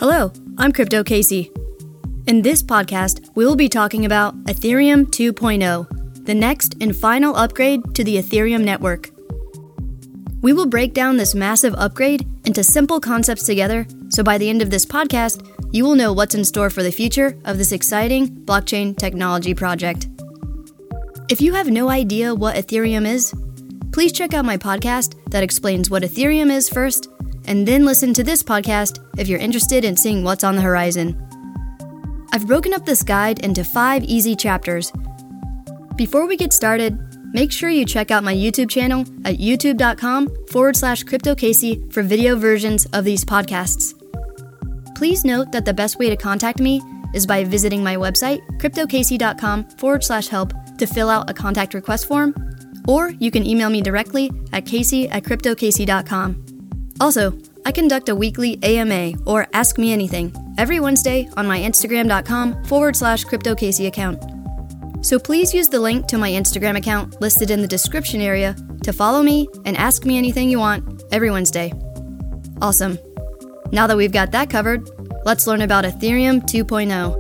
Hello, I'm Crypto Casey. In this podcast, we will be talking about Ethereum 2.0, the next and final upgrade to the Ethereum network. We will break down this massive upgrade into simple concepts together, so by the end of this podcast, you will know what's in store for the future of this exciting blockchain technology project. If you have no idea what Ethereum is, please check out my podcast that explains what Ethereum is first, and then listen to this podcast if you're interested in seeing what's on the horizon. I've broken up this guide into 5 easy chapters. Before we get started, make sure you check out my YouTube channel at youtube.com/CryptoCasey for video versions of these podcasts. Please note that the best way to contact me is by visiting my website, CryptoCasey.com/help, to fill out a contact request form, or you can email me directly at casey@CryptoCasey.com. Also, I conduct a weekly AMA, or Ask Me Anything, every Wednesday on my Instagram.com/CryptoCasey account. So please use the link to my Instagram account listed in the description area to follow me and ask me anything you want every Wednesday. Awesome. Now that we've got that covered, let's learn about Ethereum 2.0.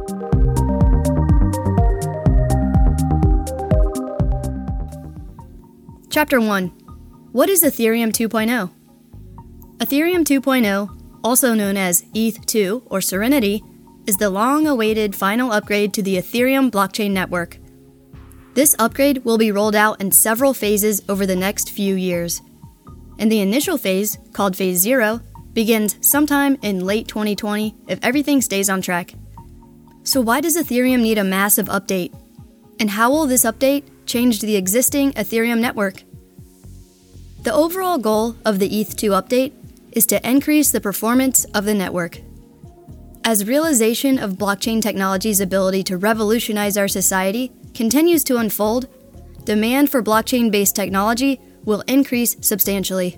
Chapter 1. What is Ethereum 2.0? Ethereum 2.0, also known as ETH2 or Serenity, is the long-awaited final upgrade to the Ethereum blockchain network. This upgrade will be rolled out in several phases over the next few years. And the initial phase, called Phase 0, begins sometime in late 2020 if everything stays on track. So why does Ethereum need a massive update? And how will this update change the existing Ethereum network? The overall goal of the ETH2 update is to increase the performance of the network. As realization of blockchain technology's ability to revolutionize our society continues to unfold, demand for blockchain-based technology will increase substantially.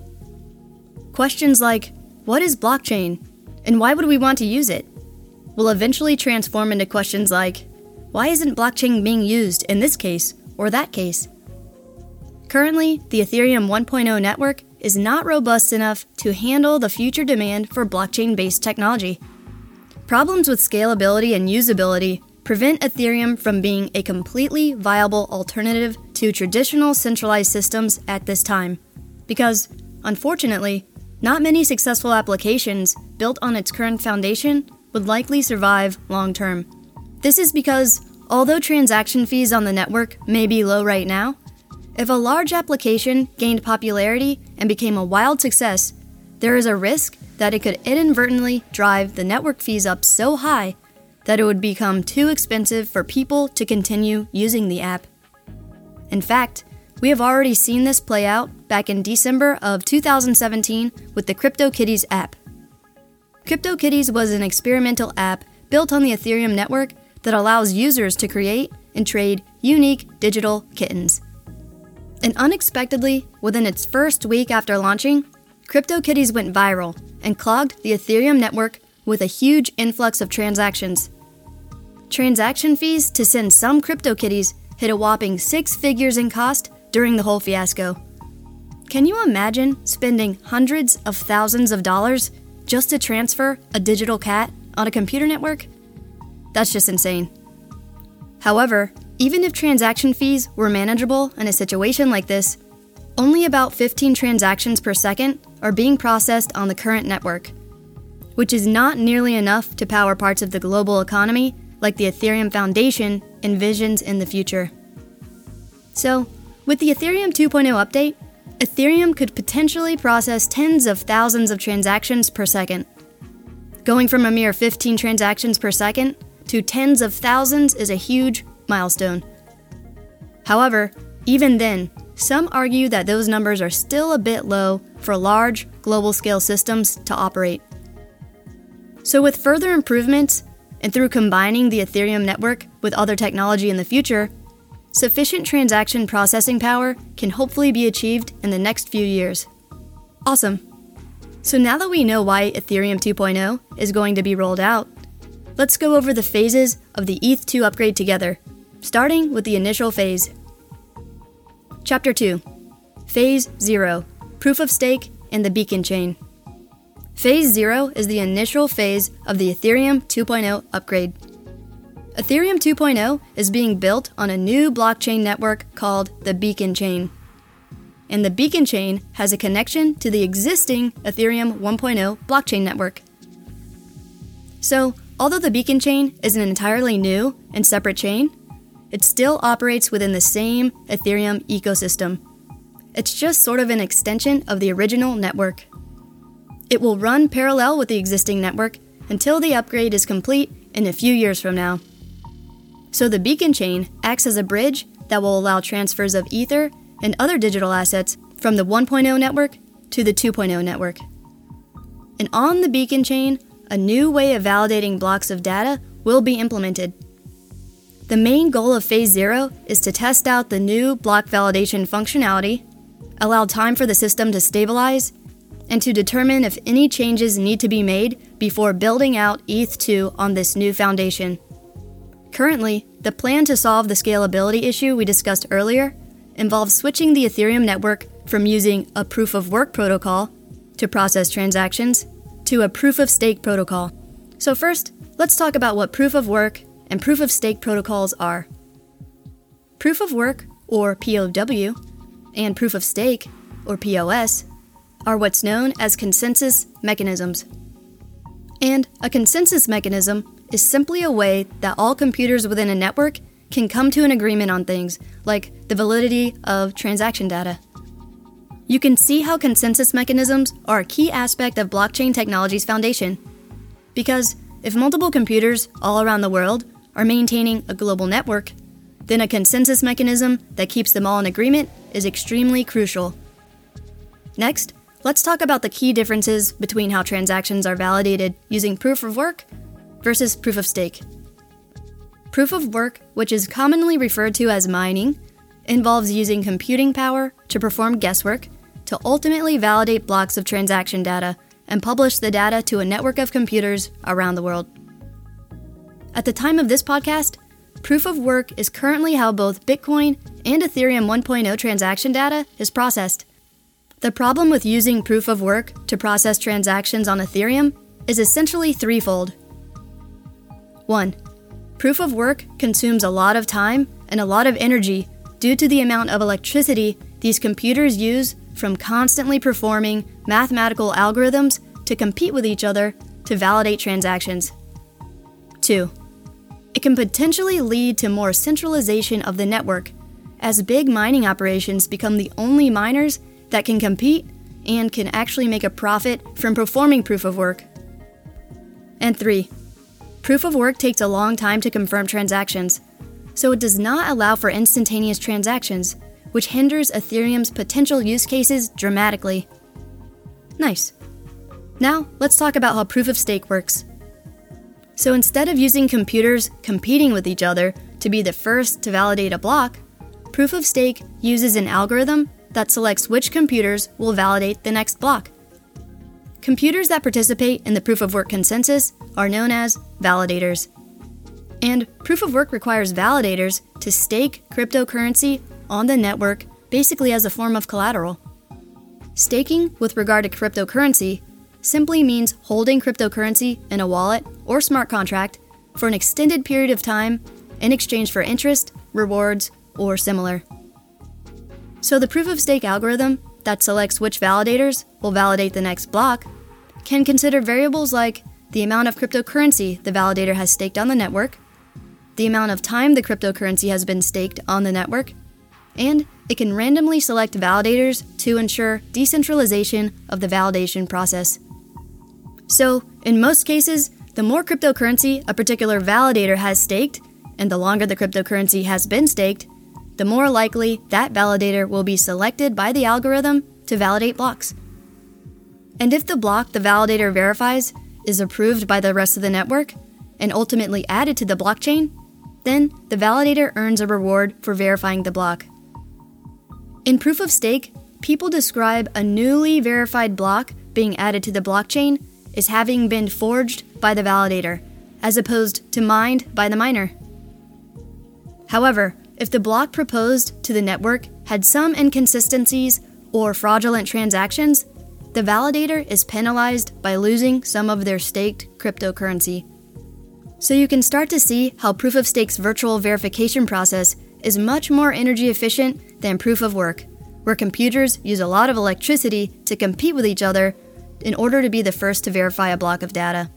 Questions like, what is blockchain, and why would we want to use it, will eventually transform into questions like, why isn't blockchain being used in this case or that case? Currently, the Ethereum 1.0 network is not robust enough to handle the future demand for blockchain-based technology. Problems with scalability and usability prevent Ethereum from being a completely viable alternative to traditional centralized systems at this time, because, unfortunately, not many successful applications built on its current foundation would likely survive long-term. This is because, although transaction fees on the network may be low right now, if a large application gained popularity and became a wild success, there is a risk that it could inadvertently drive the network fees up so high that it would become too expensive for people to continue using the app. In fact, we have already seen this play out back in December of 2017 with the CryptoKitties app. CryptoKitties was an experimental app built on the Ethereum network that allows users to create and trade unique digital kittens. And unexpectedly, within its first week after launching, CryptoKitties went viral and clogged the Ethereum network with a huge influx of transactions. Transaction fees to send some CryptoKitties hit a whopping 6 figures in cost during the whole fiasco. Can you imagine spending hundreds of thousands of dollars just to transfer a digital cat on a computer network? That's just insane. However, even if transaction fees were manageable in a situation like this, only about 15 transactions per second are being processed on the current network, which is not nearly enough to power parts of the global economy like the Ethereum Foundation envisions in the future. So, with the Ethereum 2.0 update, Ethereum could potentially process tens of thousands of transactions per second. Going from a mere 15 transactions per second to tens of thousands is a huge milestone. However, even then, some argue that those numbers are still a bit low for large, global-scale systems to operate. So with further improvements, and through combining the Ethereum network with other technology in the future, sufficient transaction processing power can hopefully be achieved in the next few years. Awesome. So now that we know why Ethereum 2.0 is going to be rolled out, let's go over the phases of the ETH2 upgrade together, starting with the initial phase. Chapter 2. Phase 0. Proof of Stake and the Beacon Chain. Phase 0 is the initial phase of the Ethereum 2.0 upgrade. Ethereum 2.0 is being built on a new blockchain network called the Beacon Chain. And the Beacon Chain has a connection to the existing Ethereum 1.0 blockchain network. So, although the Beacon Chain is an entirely new and separate chain, it still operates within the same Ethereum ecosystem. It's just sort of an extension of the original network. It will run parallel with the existing network until the upgrade is complete in a few years from now. So the Beacon Chain acts as a bridge that will allow transfers of Ether and other digital assets from the 1.0 network to the 2.0 network. And on the Beacon Chain, a new way of validating blocks of data will be implemented. The main goal of Phase 0 is to test out the new block validation functionality, allow time for the system to stabilize, and to determine if any changes need to be made before building out ETH2 on this new foundation. Currently, the plan to solve the scalability issue we discussed earlier involves switching the Ethereum network from using a proof-of-work protocol to process transactions to a proof-of-stake protocol. So first, let's talk about what proof-of-work and proof-of-stake protocols are. Proof-of-work, or POW, and proof-of-stake, or POS, are what's known as consensus mechanisms. And a consensus mechanism is simply a way that all computers within a network can come to an agreement on things, like the validity of transaction data. You can see how consensus mechanisms are a key aspect of blockchain technology's foundation. Because if multiple computers all around the world are maintaining a global network, then a consensus mechanism that keeps them all in agreement is extremely crucial. Next, let's talk about the key differences between how transactions are validated using proof-of-work versus proof-of-stake. Proof-of-work, which is commonly referred to as mining, involves using computing power to perform guesswork to ultimately validate blocks of transaction data and publish the data to a network of computers around the world. At the time of this podcast, proof-of-work is currently how both Bitcoin and Ethereum 1.0 transaction data is processed. The problem with using proof-of-work to process transactions on Ethereum is essentially threefold. 1. Proof-of-work consumes a lot of time and a lot of energy due to the amount of electricity these computers use from constantly performing mathematical algorithms to compete with each other to validate transactions. 2. It can potentially lead to more centralization of the network, as big mining operations become the only miners that can compete and can actually make a profit from performing proof-of-work. And 3. Proof-of-work takes a long time to confirm transactions, so it does not allow for instantaneous transactions, which hinders Ethereum's potential use cases dramatically. Nice. Now, let's talk about how proof-of-stake works. So instead of using computers competing with each other to be the first to validate a block, proof-of-stake uses an algorithm that selects which computers will validate the next block. Computers that participate in the proof-of-work consensus are known as validators. And proof-of-work requires validators to stake cryptocurrency on the network basically as a form of collateral. Staking with regard to cryptocurrency simply means holding cryptocurrency in a wallet or smart contract for an extended period of time in exchange for interest, rewards, or similar. So the proof-of-stake algorithm that selects which validators will validate the next block can consider variables like the amount of cryptocurrency the validator has staked on the network, the amount of time the cryptocurrency has been staked on the network, and it can randomly select validators to ensure decentralization of the validation process. So, in most cases, the more cryptocurrency a particular validator has staked, and the longer the cryptocurrency has been staked, the more likely that validator will be selected by the algorithm to validate blocks. And if the block the validator verifies is approved by the rest of the network and ultimately added to the blockchain, then the validator earns a reward for verifying the block. In proof of stake, people describe a newly verified block being added to the blockchain as having been forged by the validator, as opposed to mined by the miner. However, if the block proposed to the network had some inconsistencies or fraudulent transactions, the validator is penalized by losing some of their staked cryptocurrency. So you can start to see how proof of stake's virtual verification process is much more energy efficient than proof of work, where computers use a lot of electricity to compete with each other in order to be the first to verify a block of data.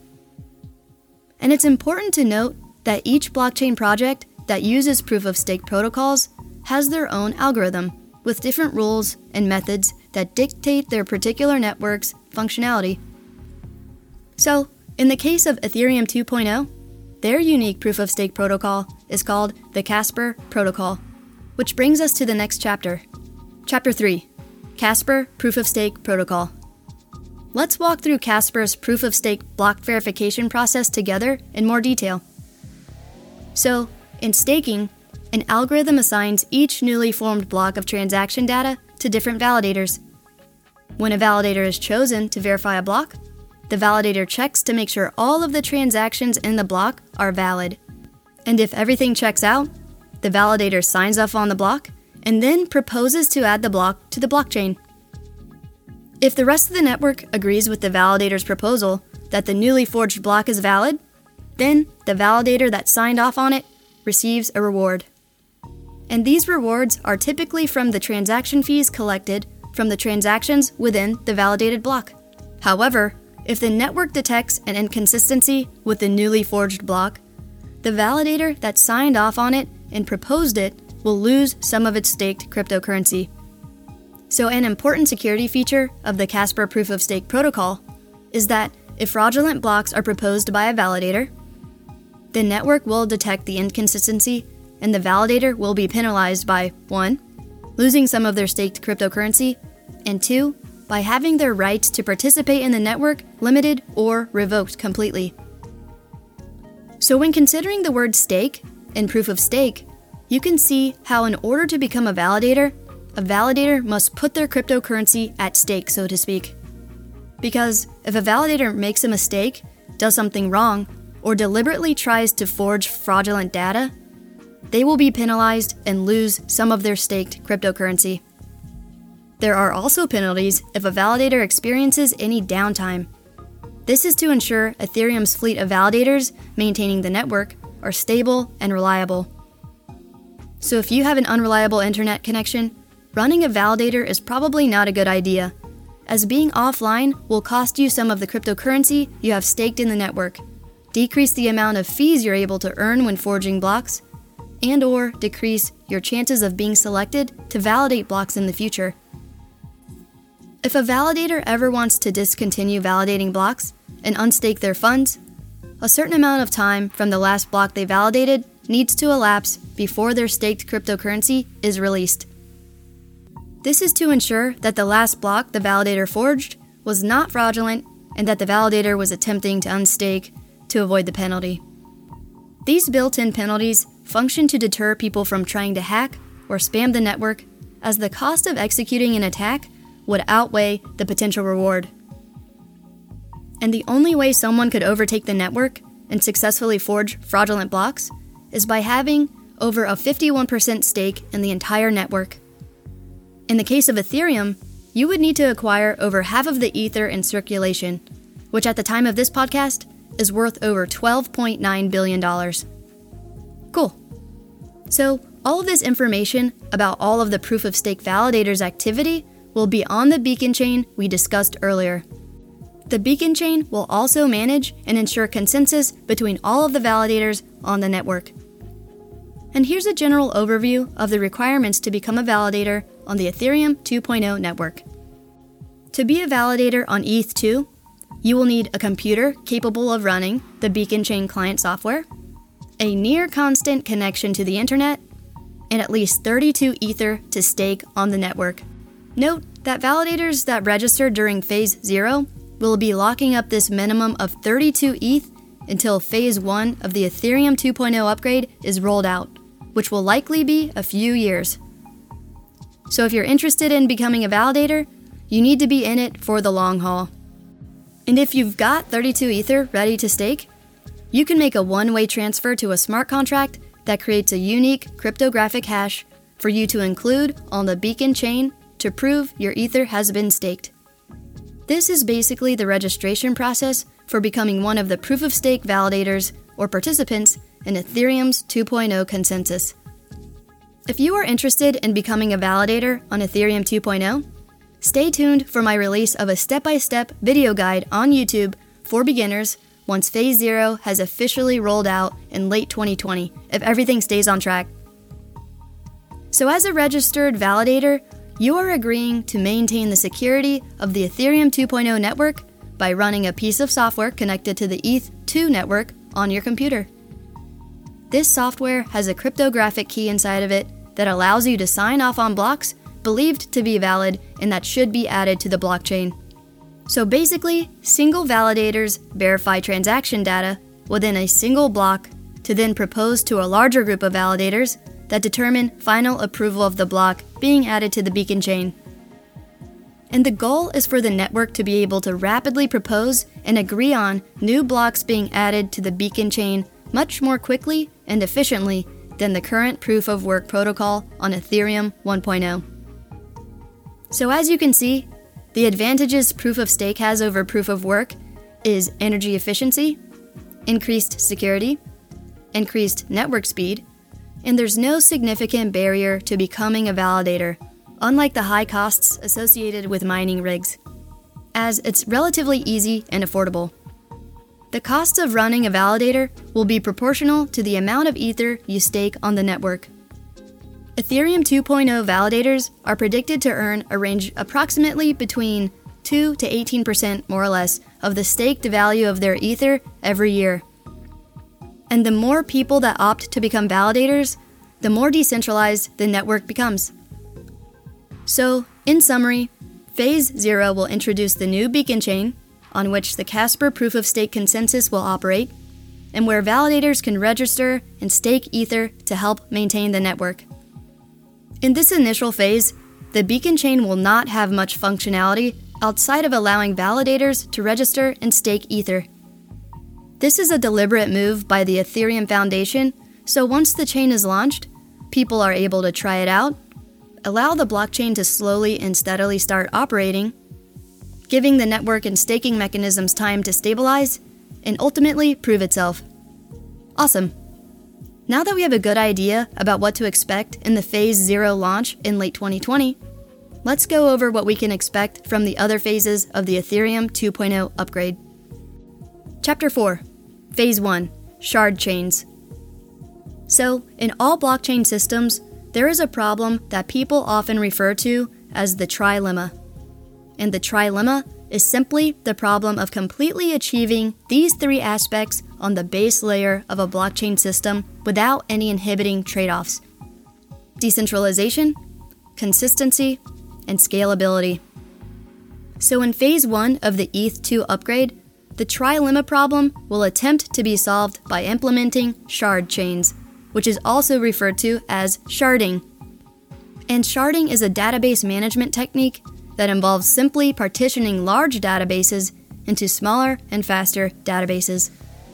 And it's important to note that each blockchain project that uses proof of stake protocols has their own algorithm with different rules and methods that dictate their particular network's functionality. So, in the case of Ethereum 2.0, their unique proof of stake protocol is called the Casper Protocol, which brings us to the next chapter. Chapter 3, Casper Proof of Stake Protocol. Let's walk through Casper's proof of stake block verification process together in more detail. So, in staking, an algorithm assigns each newly formed block of transaction data to different validators. When a validator is chosen to verify a block, the validator checks to make sure all of the transactions in the block are valid. And if everything checks out, the validator signs off on the block and then proposes to add the block to the blockchain. If the rest of the network agrees with the validator's proposal that the newly forged block is valid, then the validator that signed off on it receives a reward. And these rewards are typically from the transaction fees collected from the transactions within the validated block. However, if the network detects an inconsistency with the newly forged block, the validator that signed off on it and proposed it will lose some of its staked cryptocurrency. So an important security feature of the Casper Proof of Stake protocol is that if fraudulent blocks are proposed by a validator, the network will detect the inconsistency and the validator will be penalized by 1. Losing some of their staked cryptocurrency, and 2. By having their rights to participate in the network limited or revoked completely. So when considering the word stake and proof of stake, you can see how in order to become a validator must put their cryptocurrency at stake, so to speak. Because if a validator makes a mistake, does something wrong, or deliberately tries to forge fraudulent data, they will be penalized and lose some of their staked cryptocurrency. There are also penalties if a validator experiences any downtime. This is to ensure Ethereum's fleet of validators maintaining the network are stable and reliable. So if you have an unreliable internet connection, running a validator is probably not a good idea, as being offline will cost you some of the cryptocurrency you have staked in the network, decrease the amount of fees you're able to earn when forging blocks, and/or decrease your chances of being selected to validate blocks in the future. If a validator ever wants to discontinue validating blocks and unstake their funds, a certain amount of time from the last block they validated needs to elapse before their staked cryptocurrency is released. This is to ensure that the last block the validator forged was not fraudulent and that the validator was attempting to unstake to avoid the penalty. These built-in penalties function to deter people from trying to hack or spam the network, as the cost of executing an attack would outweigh the potential reward. And the only way someone could overtake the network and successfully forge fraudulent blocks is by having over a 51% stake in the entire network. In the case of Ethereum, you would need to acquire over half of the Ether in circulation, which at the time of this podcast is worth over $12.9 billion. Cool. So, all of this information about all of the proof of stake validators' activity will be on the beacon chain we discussed earlier. The beacon chain will also manage and ensure consensus between all of the validators on the network. And here's a general overview of the requirements to become a validator on the Ethereum 2.0 network. To be a validator on ETH2, you will need a computer capable of running the beacon chain client software, a near constant connection to the internet, and at least 32 Ether to stake on the network. Note that validators that register during Phase 0 will be locking up this minimum of 32 ETH until Phase 1 of the Ethereum 2.0 upgrade is rolled out, which will likely be a few years. So if you're interested in becoming a validator, you need to be in it for the long haul. And if you've got 32 Ether ready to stake, you can make a one-way transfer to a smart contract that creates a unique cryptographic hash for you to include on the beacon chain to prove your Ether has been staked. This is basically the registration process for becoming one of the proof-of-stake validators or participants in Ethereum's 2.0 consensus. If you are interested in becoming a validator on Ethereum 2.0, stay tuned for my release of a step-by-step video guide on YouTube for beginners once Phase 0 has officially rolled out in late 2020, if everything stays on track. So as a registered validator, you are agreeing to maintain the security of the Ethereum 2.0 network by running a piece of software connected to the ETH2 network on your computer. This software has a cryptographic key inside of it that allows you to sign off on blocks believed to be valid and that should be added to the blockchain. So basically, single validators verify transaction data within a single block to then propose to a larger group of validators that determine final approval of the block being added to the beacon chain. And the goal is for the network to be able to rapidly propose and agree on new blocks being added to the beacon chain much more quickly and efficiently than the current proof-of-work protocol on Ethereum 1.0. So as you can see, the advantages proof-of-stake has over proof-of-work is energy efficiency, increased security, increased network speed, and there's no significant barrier to becoming a validator, unlike the high costs associated with mining rigs, as it's relatively easy and affordable. The cost of running a validator will be proportional to the amount of Ether you stake on the network. Ethereum 2.0 validators are predicted to earn a range approximately between 2 to 18% more or less of the staked value of their Ether every year. And the more people that opt to become validators, the more decentralized the network becomes. So, in summary, Phase 0 will introduce the new beacon chain, on which the Casper proof-of-stake consensus will operate, and where validators can register and stake Ether to help maintain the network. In this initial phase, the beacon chain will not have much functionality outside of allowing validators to register and stake Ether. This is a deliberate move by the Ethereum Foundation, so once the chain is launched, people are able to try it out, allow the blockchain to slowly and steadily start operating, giving the network and staking mechanisms time to stabilize, and ultimately prove itself. Awesome. Now that we have a good idea about what to expect in the Phase 0 launch in late 2020, let's go over what we can expect from the other phases of the Ethereum 2.0 upgrade. Chapter 4. Phase 1. Shard Chains. So, in all blockchain systems, there is a problem that people often refer to as the trilemma. And the trilemma is simply the problem of completely achieving these three aspects on the base layer of a blockchain system without any inhibiting trade-offs: decentralization, consistency, and scalability. So in Phase 1 of the ETH2 upgrade, the trilemma problem will attempt to be solved by implementing shard chains, which is also referred to as sharding. And sharding is a database management technique that involves simply partitioning large databases into smaller and faster databases.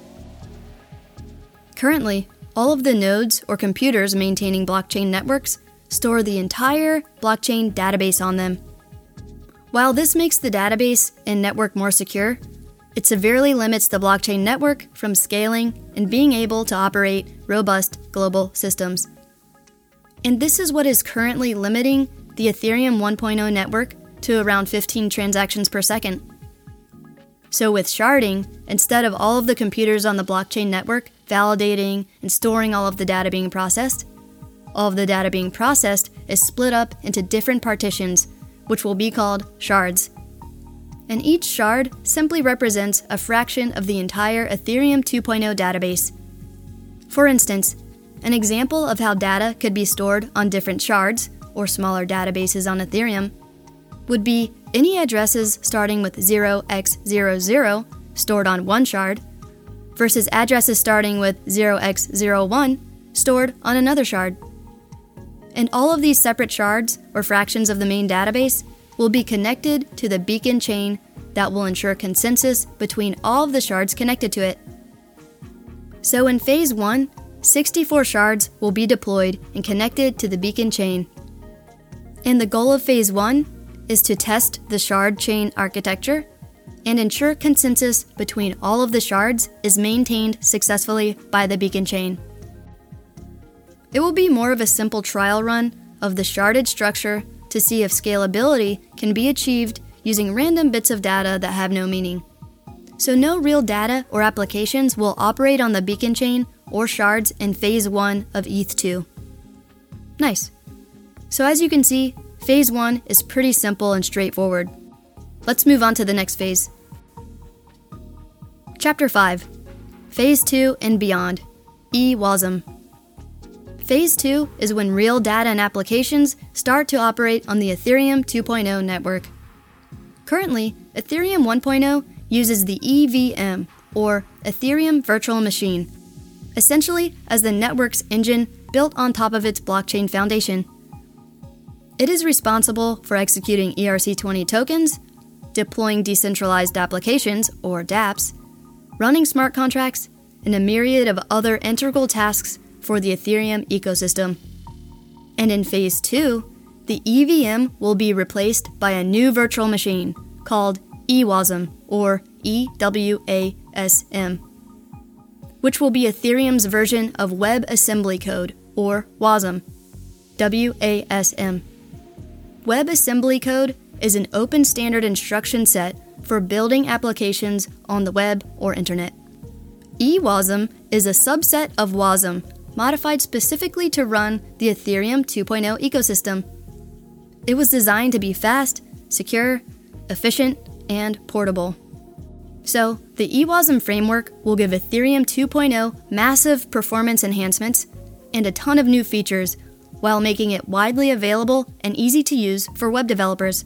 Currently, all of the nodes or computers maintaining blockchain networks store the entire blockchain database on them. While this makes the database and network more secure, it severely limits the blockchain network from scaling and being able to operate robust global systems. And this is what is currently limiting the Ethereum 1.0 network to around 15 transactions per second. So with sharding, instead of all of the computers on the blockchain network validating and storing all of the data being processed, all of the data being processed is split up into different partitions, which will be called shards. And each shard simply represents a fraction of the entire Ethereum 2.0 database. For instance, an example of how data could be stored on different shards, or smaller databases on Ethereum, would be any addresses starting with 0x00 stored on one shard versus addresses starting with 0x01 stored on another shard. And all of these separate shards, or fractions of the main database, will be connected to the beacon chain that will ensure consensus between all of the shards connected to it. So in Phase 1, 64 shards will be deployed and connected to the beacon chain. And the goal of Phase 1 is to test the shard chain architecture and ensure consensus between all of the shards is maintained successfully by the beacon chain. It will be more of a simple trial run of the sharded structure to see if scalability can be achieved using random bits of data that have no meaning. So no real data or applications will operate on the beacon chain or shards in Phase 1 of ETH2. Nice. So as you can see, Phase 1 is pretty simple and straightforward. Let's move on to the next phase. Chapter 5. Phase 2 and beyond. eWASM. Phase 2 is when real data and applications start to operate on the Ethereum 2.0 network. Currently, Ethereum 1.0 uses the EVM, or Ethereum Virtual Machine, essentially as the network's engine built on top of its blockchain foundation. It is responsible for executing ERC20 tokens, deploying decentralized applications, or dApps, running smart contracts, and a myriad of other integral tasks for the Ethereum ecosystem. And in Phase 2, the EVM will be replaced by a new virtual machine called eWASM, or EWASM, which will be Ethereum's version of WebAssembly Code, or WASM, WASM. WebAssembly Code is an open standard instruction set for building applications on the web or internet. eWASM is a subset of WASM, modified specifically to run the Ethereum 2.0 ecosystem. It was designed to be fast, secure, efficient, and portable. So, the eWASM framework will give Ethereum 2.0 massive performance enhancements and a ton of new features, while making it widely available and easy to use for web developers.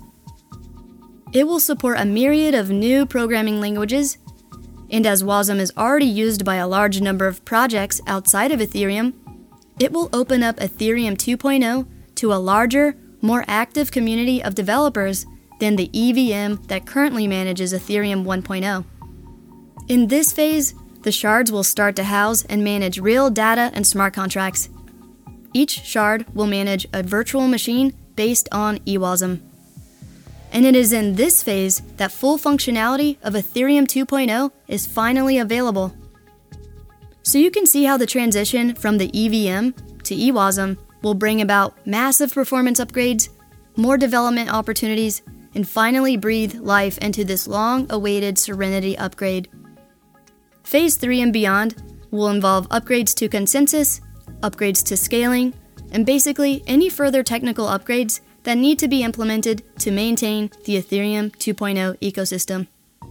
It will support a myriad of new programming languages, and as WASM is already used by a large number of projects outside of Ethereum, it will open up Ethereum 2.0 to a larger, more active community of developers than the EVM that currently manages Ethereum 1.0. In this phase, the shards will start to house and manage real data and smart contracts. Each shard will manage a virtual machine based on eWASM. And it is in this phase that full functionality of Ethereum 2.0 is finally available. So you can see how the transition from the EVM to eWASM will bring about massive performance upgrades, more development opportunities, and finally breathe life into this long-awaited Serenity upgrade. Phase 3 and beyond will involve upgrades to consensus, upgrades to scaling, and basically any further technical upgrades that need to be implemented to maintain the Ethereum 2.0 ecosystem.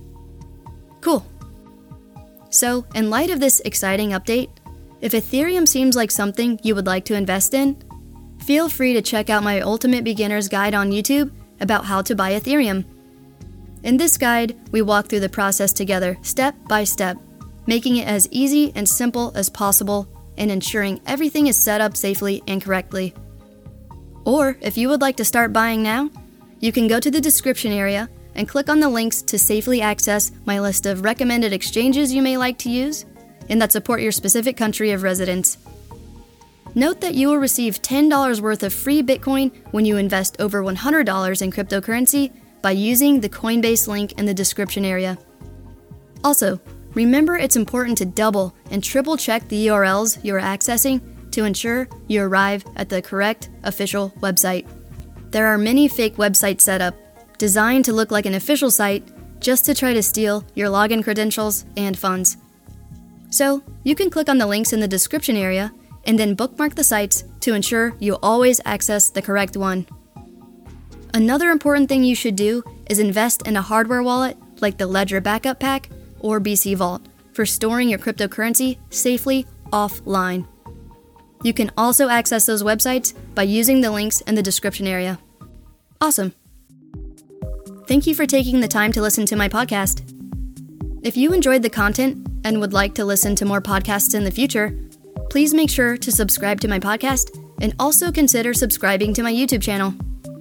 Cool. So, in light of this exciting update, if Ethereum seems like something you would like to invest in, feel free to check out my Ultimate Beginner's Guide on YouTube about how to buy Ethereum. In this guide, we walk through the process together, step by step, making it as easy and simple as possible and ensuring everything is set up safely and correctly. Or, if you would like to start buying now, you can go to the description area and click on the links to safely access my list of recommended exchanges you may like to use and that support your specific country of residence. Note that you will receive $10 worth of free Bitcoin when you invest over $100 in cryptocurrency by using the Coinbase link in the description area. Also, remember it's important to double and triple check the URLs you are accessing to ensure you arrive at the correct official website. There are many fake websites set up, designed to look like an official site just to try to steal your login credentials and funds. So, you can click on the links in the description area and then bookmark the sites to ensure you always access the correct one. Another important thing you should do is invest in a hardware wallet like the Ledger Backup Pack or BC Vault for storing your cryptocurrency safely offline. You can also access those websites by using the links in the description area. Awesome. Thank you for taking the time to listen to my podcast. If you enjoyed the content and would like to listen to more podcasts in the future, please make sure to subscribe to my podcast and also consider subscribing to my YouTube channel.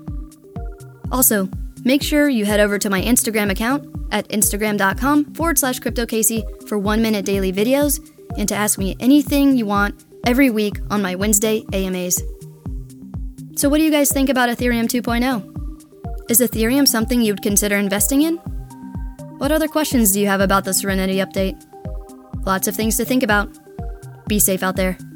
Also, make sure you head over to my Instagram account at instagram.com/CryptoCasey for 1-minute daily videos and to ask me anything you want every week on my Wednesday AMAs. So what do you guys think about Ethereum 2.0? Is Ethereum something you'd consider investing in? What other questions do you have about the Serenity update? Lots of things to think about. Be safe out there.